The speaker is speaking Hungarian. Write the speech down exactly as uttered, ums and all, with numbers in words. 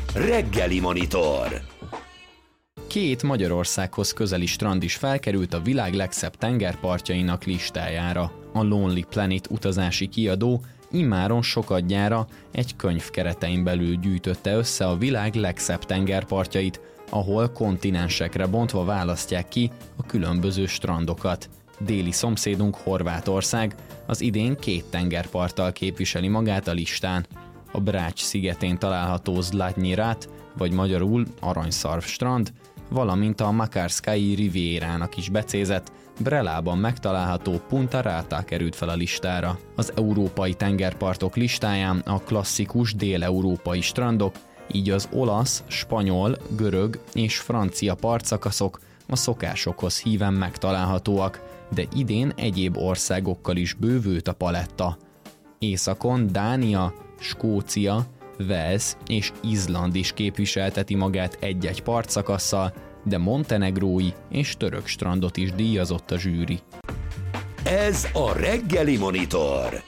Reggeli Monitor. Két Magyarországhoz közeli strand is felkerült a világ legszebb tengerpartjainak listájára. A Lonely Planet utazási kiadó immáron sokadjára egy könyv keretein belül gyűjtötte össze a világ legszebb tengerpartjait, ahol kontinensekre bontva választják ki a különböző strandokat. Déli szomszédunk Horvátország az idén két tengerparttal képviseli magát a listán. A Brač szigetén található Zlatnyi Rat, vagy magyarul Aranyszarv strand, valamint a Makarskyi Rivierának is becézett, Brelában megtalálható Punta Rata került fel a listára. Az európai tengerpartok listáján a klasszikus dél-európai strandok, így az olasz, spanyol, görög és francia partszakaszok a szokásokhoz híven megtalálhatóak, de idén egyéb országokkal is bővült a paletta. Északon Dánia, Skócia, Wales és Izland is képviselteti magát egy-egy partszakasszal, de montenegrói és török strandot is díjazott a zsűri. Ez a Reggeli Monitor.